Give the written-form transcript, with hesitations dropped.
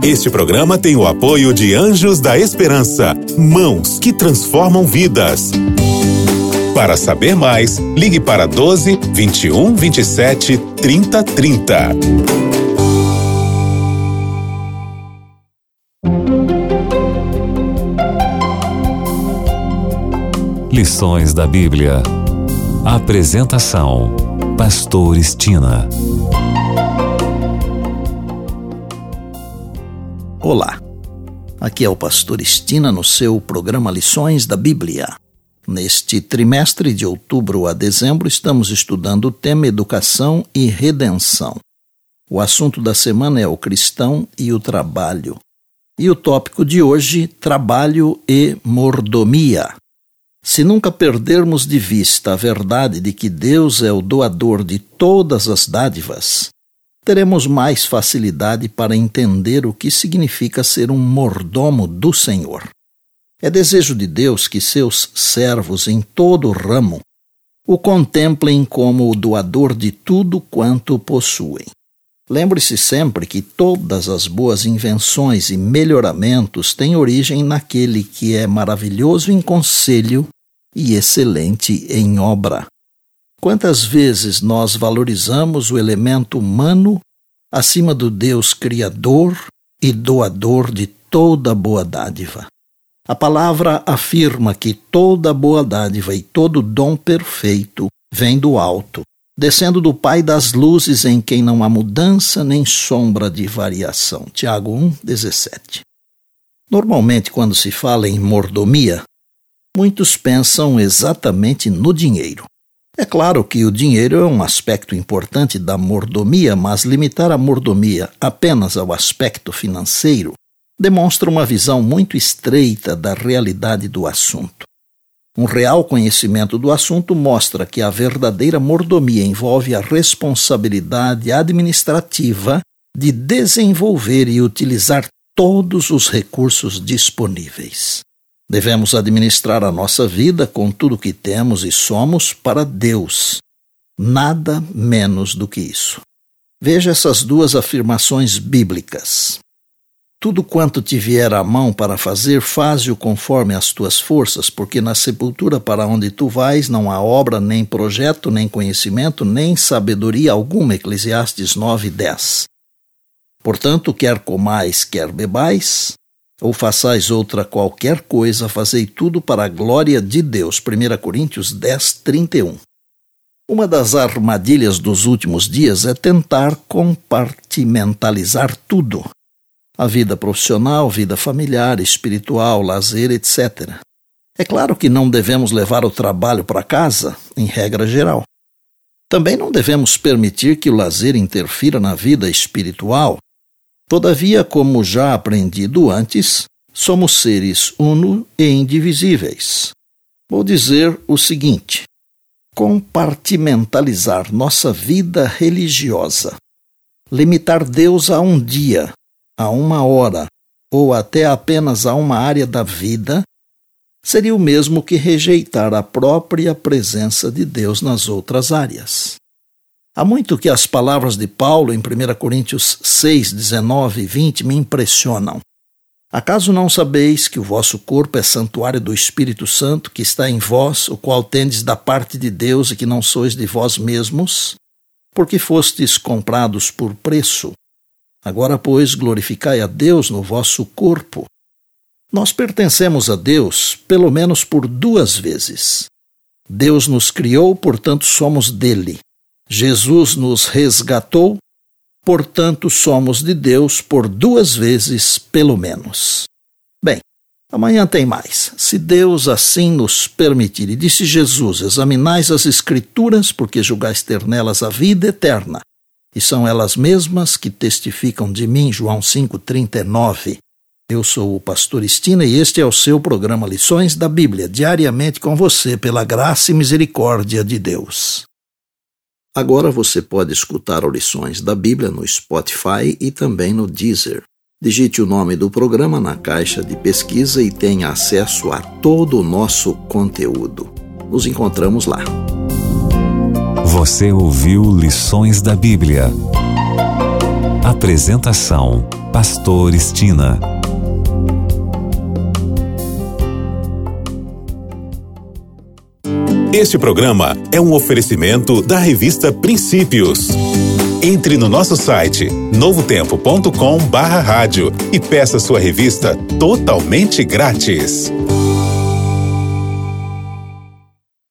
Este programa tem o apoio de Anjos da Esperança, mãos que transformam vidas. Para saber mais, ligue para 12 21 27 30 30. Lições da Bíblia. Apresentação: Pastor Estina. Olá, aqui é o Pastor Estina no seu programa Lições da Bíblia. Neste trimestre de outubro a dezembro estamos estudando o tema Educação e Redenção. O assunto da semana é o cristão e o trabalho. E o tópico de hoje, trabalho e mordomia. Se nunca perdermos de vista a verdade de que Deus é o doador de todas as dádivas, teremos mais facilidade para entender o que significa ser um mordomo do Senhor. É desejo de Deus que seus servos em todo o ramo o contemplem como o doador de tudo quanto possuem. Lembre-se sempre que todas as boas invenções e melhoramentos têm origem naquele que é maravilhoso em conselho e excelente em obra. Quantas vezes nós valorizamos o elemento humano acima do Deus Criador e doador de toda boa dádiva? A palavra afirma que toda boa dádiva e todo dom perfeito vem do alto, descendo do Pai das luzes, em quem não há mudança nem sombra de variação. Tiago 1:17. Normalmente, quando se fala em mordomia, muitos pensam exatamente no dinheiro. É claro que o dinheiro é um aspecto importante da mordomia, mas limitar a mordomia apenas ao aspecto financeiro demonstra uma visão muito estreita da realidade do assunto. Um real conhecimento do assunto mostra que a verdadeira mordomia envolve a responsabilidade administrativa de desenvolver e utilizar todos os recursos disponíveis. Devemos administrar a nossa vida com tudo que temos e somos para Deus. Nada menos do que isso. Veja essas duas afirmações bíblicas. Tudo quanto te vier à mão para fazer, faze-o conforme as tuas forças, porque na sepultura para onde tu vais não há obra, nem projeto, nem conhecimento, nem sabedoria alguma. Eclesiastes 9:10. Portanto, quer comais, quer bebais, ou façais outra qualquer coisa, fazei tudo para a glória de Deus. 1 Coríntios 10:31. Uma das armadilhas dos últimos dias é tentar compartimentalizar tudo. A vida profissional, vida familiar, espiritual, lazer, etc. É claro que não devemos levar o trabalho para casa, em regra geral. Também não devemos permitir que o lazer interfira na vida espiritual. Todavia, como já aprendido antes, somos seres uno e indivisíveis. Vou dizer o seguinte: compartimentalizar nossa vida religiosa, limitar Deus a um dia, a uma hora ou até apenas a uma área da vida, seria o mesmo que rejeitar a própria presença de Deus nas outras áreas. Há muito que as palavras de Paulo em 1 Coríntios 6, 19 e 20 me impressionam. Acaso não sabeis que o vosso corpo é santuário do Espírito Santo, que está em vós, o qual tendes da parte de Deus e que não sois de vós mesmos? Porque fostes comprados por preço. Agora, pois, glorificai a Deus no vosso corpo. Nós pertencemos a Deus pelo menos por 2 vezes. Deus nos criou, portanto somos dele. Jesus nos resgatou, portanto somos de Deus por 2 vezes pelo menos. Bem, amanhã tem mais. Se Deus assim nos permitir, e disse Jesus, examinais as Escrituras, porque julgais ter nelas a vida eterna, e são elas mesmas que testificam de mim. João 5:39. Eu sou o Pastor Estina e este é o seu programa Lições da Bíblia, diariamente com você, pela graça e misericórdia de Deus. Agora você pode escutar o Lições da Bíblia no Spotify e também no Deezer. Digite o nome do programa na caixa de pesquisa e tenha acesso a todo o nosso conteúdo. Nos encontramos lá. Você ouviu Lições da Bíblia. Apresentação: Pastor Estina. Este programa é um oferecimento da revista Princípios. Entre no nosso site novotempo.com/rádio e peça sua revista totalmente grátis.